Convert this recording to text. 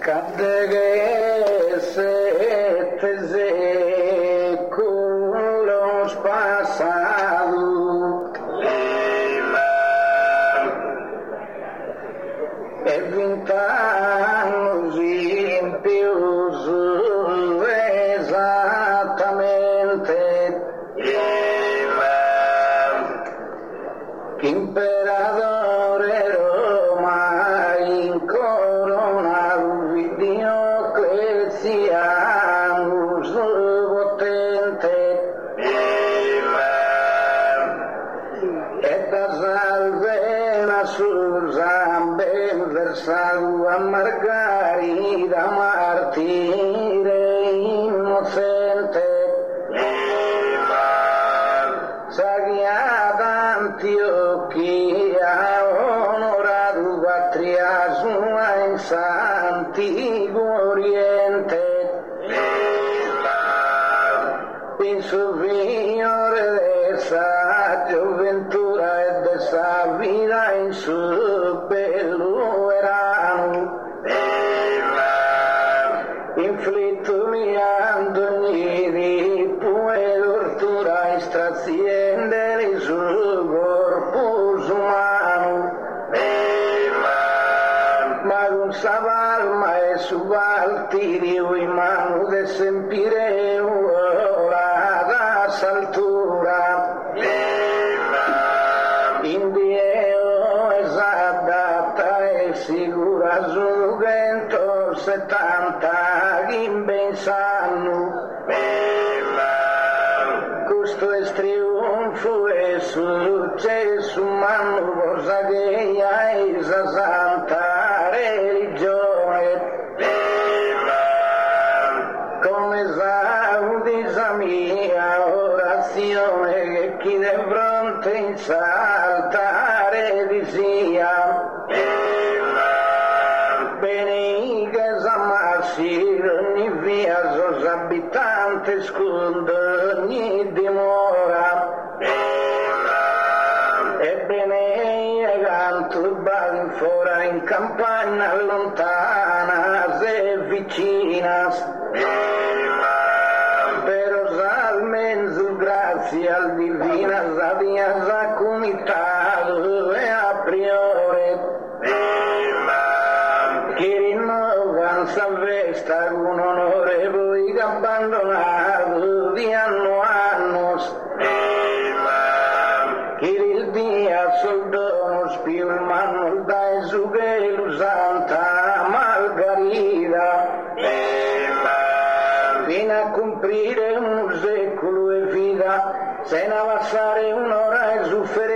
Cadere sete séculos passados e 20 anos ímpios exatamente que imperadore Roma incoronado Dioclecianus potente et das alvenas sus ben versado a Margarida martire innocente sagrada Antioquia honorado patria sua in Santigo Oriente in su Signore dessa gioventura e dessa vita in su bello erano inflitto liando ogni pue tortura e straziende di suo corpo umano ma con savalma e subaltirio in mano de sempire ora da saltura in Dio esatta e sicura su 170 in ben sanno questo è trionfo e successo umano cosa che hai sa santa religione come saudisa mia orazione che chi di fronte in saltare di sia bene che s'ammassi ogni via sos abitanti scondo ogni dimora ebbene canto in fora in campagna lontana se vicinas pero salmen su grazia al divina sabia sa comitado e a priori che rinnovan sa festa con onore voi che abbandonato di anno a anno che il dia soldonos più il mano dai su che lo santa Margarida fino a comprire un secolo e vita se ne passare un'ora e soffrire